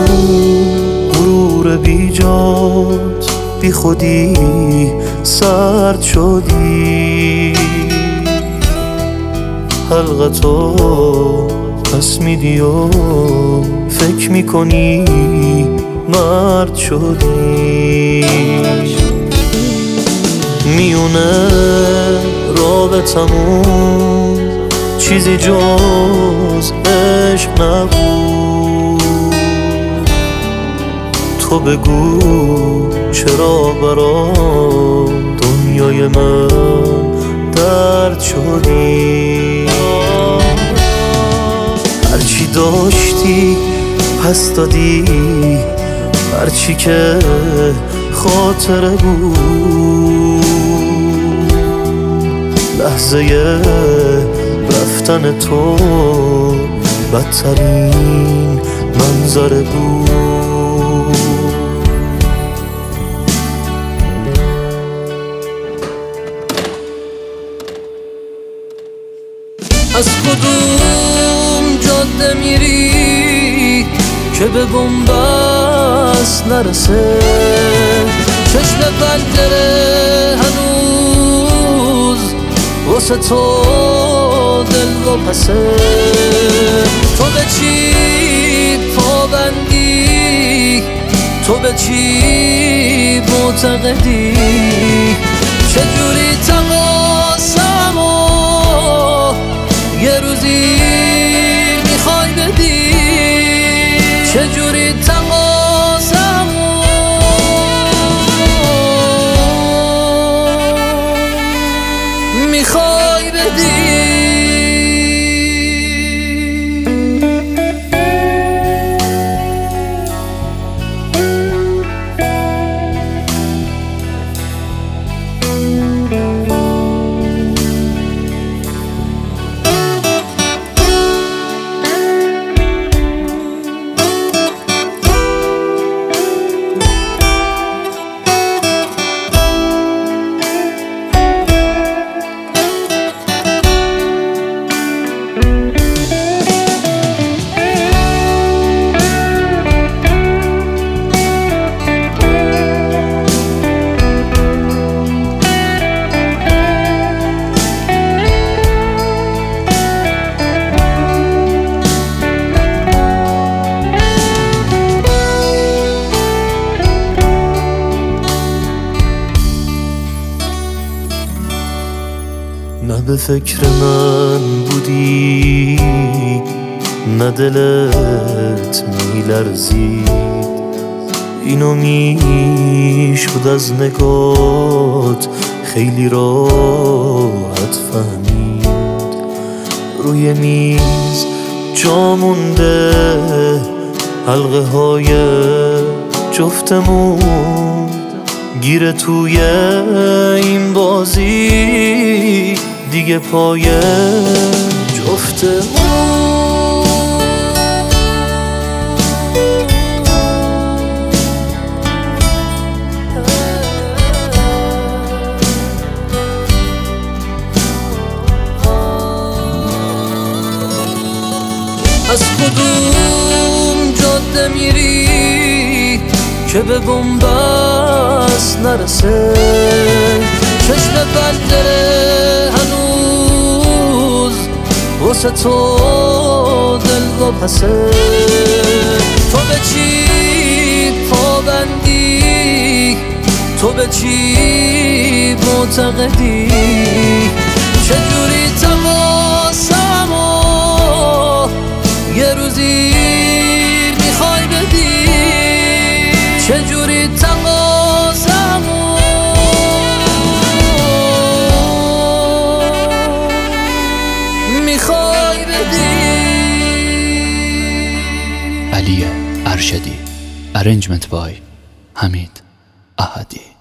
غرور بیجات بی خودی سرد شدی، حلقتو پس میدی و فکر میکنی مرد شدی. میونه رابطمون چیزی جز عشق نبود. تو بگو چرا برام دنیای من درد شدی. هرچی داشتی پس دادی، هرچی که خاطره بود، لحظه رفتن تو بدترین منظره بود. از کدوم جاده میری که به بنبست نرسه؟ چشم پنجره هنوز واسه تو دل و پسه. تو به چی پابندی؟ تو به چی معتقدی؟ چجوری تقاسمو یه روزی میخوای بدی؟ چجوری تقاسمو میخوای بدی؟ نه به فکر من بودی، نه دلت میلرزید، اینو میشد از نگات خیلی راحت فهمید. روی میز جا مونده حلقه های جفتمون، گیره توی این بازی دیگه پای جفتمون. از کدوم جاده میری که به بنبست نرسه؟ چشم پنجره هنوز واسه تو دل و پسه. تو به چی پابندی؟ تو به چی معتقدی؟ چجوری تقاسمو یه روزی میخوای بدی؟ چجوری تقاسمو میخوای بدی؟ علی ارشدی. Arrangement by حمید احدی.